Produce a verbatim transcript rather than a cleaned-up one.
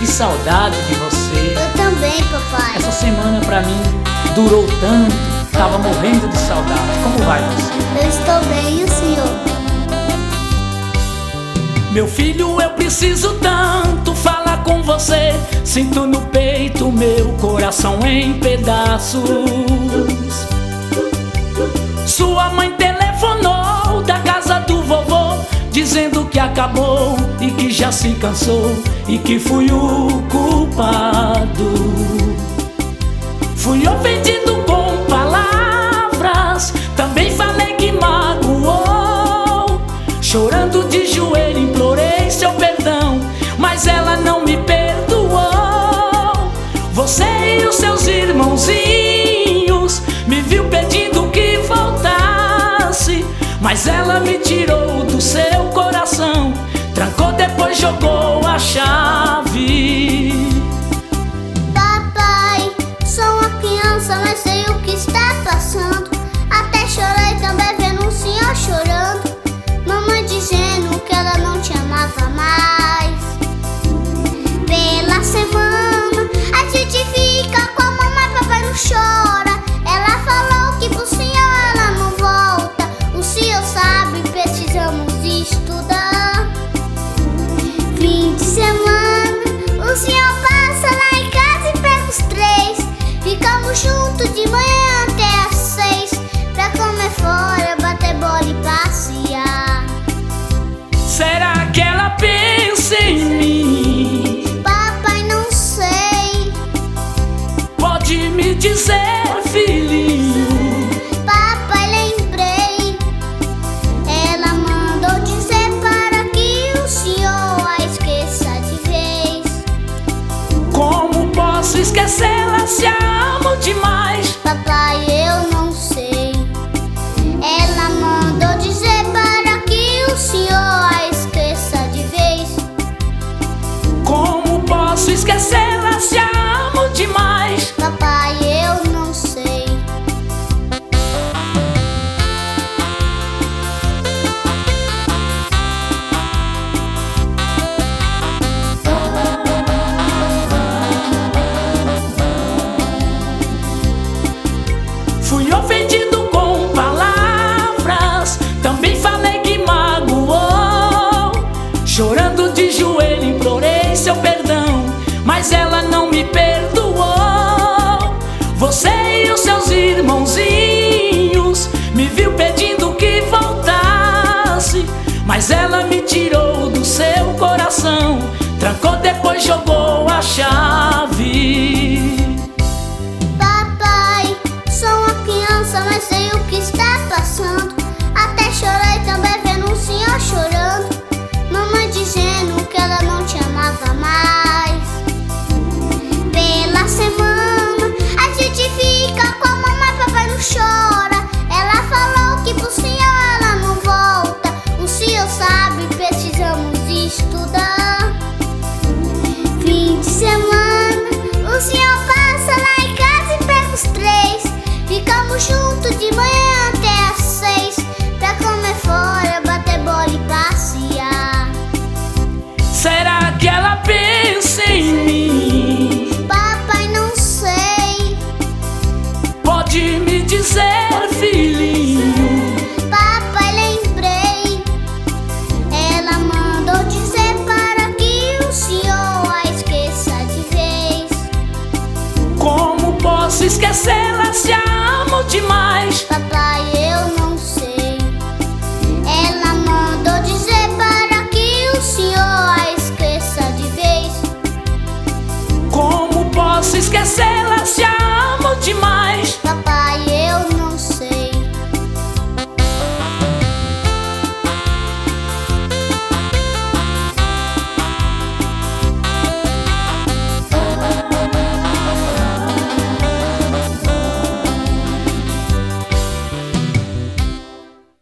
Que saudade de você. Eu também, papai. Essa semana pra mim durou tanto. Tava morrendo de saudade. Como vai você? Eu estou bem, e o senhor? Meu filho, eu preciso tanto falar com você. Sinto no peito meu coração em pedaços. Sua mãe telefonou da casa do vovô, dizendo que acabou e que já se cansou e que fui o culpado. Fui ofendido com palavras, também falei que magoou. Chorando de joelho implorei seu perdão, mas ela não me perdoou. Você e os seus irmãozinhos me viu pedindo que voltasse, mas ela me tirou do seu coração, trancou, depois jogou a chave. Papai, sou uma criança, mas sei o que está passando. Até chorei também vendo o senhor chorando. Mamãe dizendo que ela não te amava mais. Pela semana a gente fica com a mamãe, papai não chora. Ela falou que pro senhor ela não volta. O senhor sabe, precisamos estudar. Fim de semana o senhor passa lá em casa e pega os três. Ficamos juntos de manhã até às seis, pra comer fora, bater bola e passear. Será que ela pensa em mim? Papai, não sei. Pode me dizer, filhinho? Papai, lembrei. Ela mandou dizer para que o senhor a esqueça de vez. Como posso esquecê-la se a amo demais? Papai, eu não sei. Ela mandou dizer para que o senhor a esqueça de vez. Como posso esquecê-la se a amo demais? Papai, eu não sei. Fui ofendido com palavras, também falei que magoou. Chorando de joelho implorei seu perdão, mas ela não me perdoou. Você e os seus irmãozinhos me viu pedindo que voltasse, mas ela me tirou do seu coração, trancou, depois jogou a chave.